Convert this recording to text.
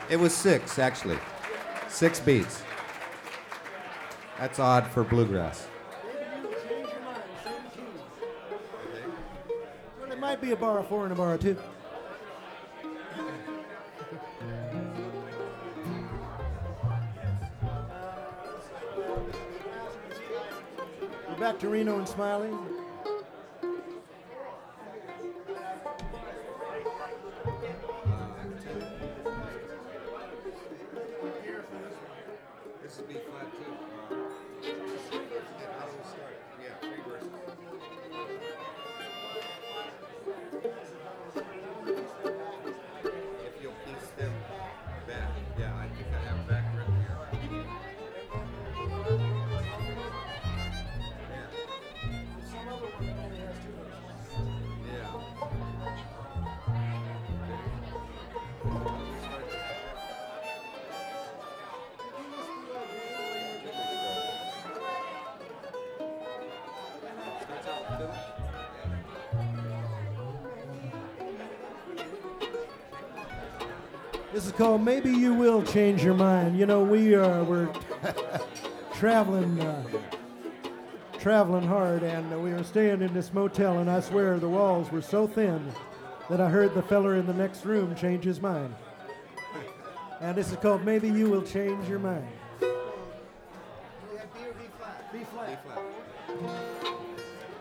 It was 6, actually. 6 beats. That's odd for bluegrass. Well, it might be a bar of 4 and a bar of 2. We're back to Reno and Smiley. This is B flat too. How do we start it? Yeah, 3 verses. If you'll please step back. Yeah, I think I have back written here. Yeah. This is called Maybe You Will Change Your Mind. You know, we're traveling hard, and we were staying in this motel, and I swear the walls were so thin that I heard the feller in the next room change his mind. And this is called Maybe You Will Change Your Mind. B flat.